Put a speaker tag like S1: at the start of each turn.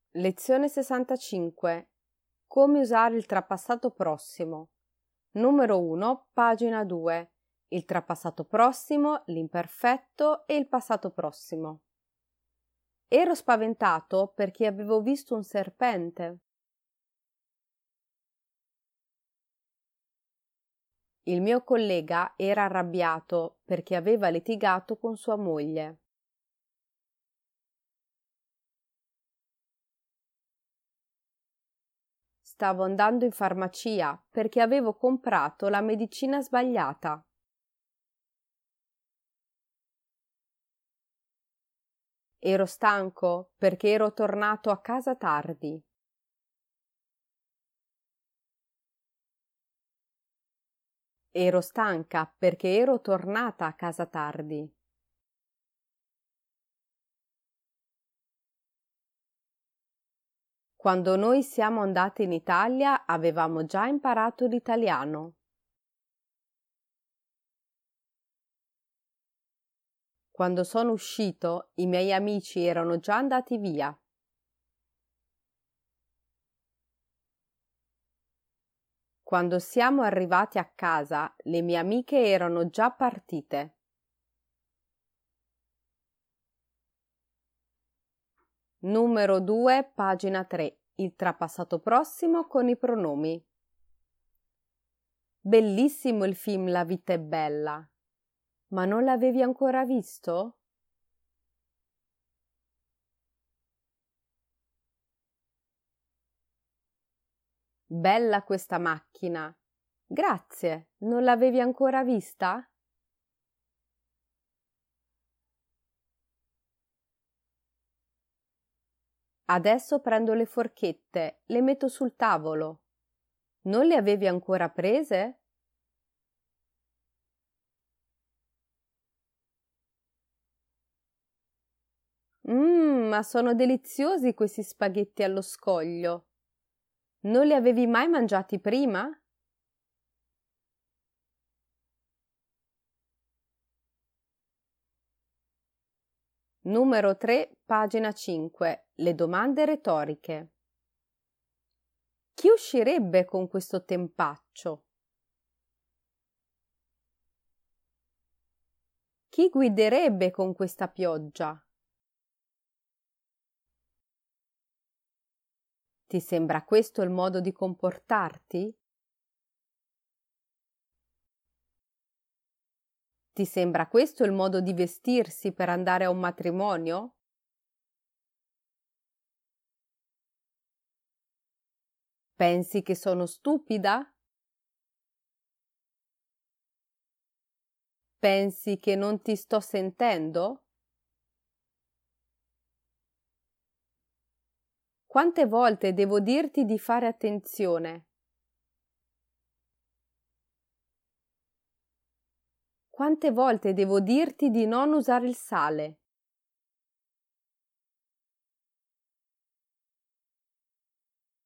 S1: Lezione 65. Come usare il trapassato prossimo. Numero 1, pagina 2. Il trapassato prossimo, l'imperfetto e il passato prossimo. Ero spaventato perché avevo visto un serpente. Il mio collega era arrabbiato perché aveva litigato con sua moglie. Stavo andando in farmacia perché avevo comprato la medicina sbagliata. Ero stanco perché ero tornato a casa tardi. Ero stanca perché ero tornata a casa tardi. Quando noi siamo andati in Italia avevamo già imparato l'italiano. Quando sono uscito, i miei amici erano già andati via. Quando siamo arrivati a casa, le mie amiche erano già partite. Numero 2, pagina 3. Il trapassato prossimo con i pronomi. Bellissimo il film La vita è bella. Ma non l'avevi ancora visto? Bella questa macchina. Grazie, non l'avevi ancora vista? Adesso prendo le forchette, le metto sul tavolo. Non le avevi ancora prese? Ma sono deliziosi questi spaghetti allo scoglio. Non li avevi mai mangiati prima? Numero 3, pagina 5. Le domande retoriche. Chi uscirebbe con questo tempaccio? Chi guiderebbe con questa pioggia? Ti sembra questo il modo di comportarti? Ti sembra questo il modo di vestirsi per andare a un matrimonio? Pensi che sono stupida? Pensi che non ti sto sentendo? Quante volte devo dirti di fare attenzione? Quante volte devo dirti di non usare il sale?